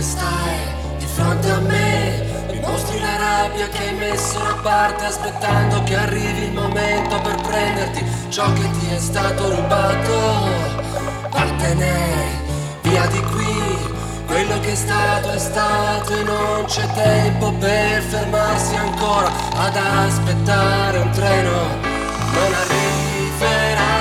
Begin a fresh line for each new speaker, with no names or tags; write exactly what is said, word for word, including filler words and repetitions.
stai di fronte a me, mi mostri la rabbia che hai messo da parte, aspettando che arrivi il momento per prenderti ciò che ti è stato rubato. Vattene via di qui, quello che è stato è stato e non c'è tempo per fermarsi ancora ad aspettare un treno. Non arriverà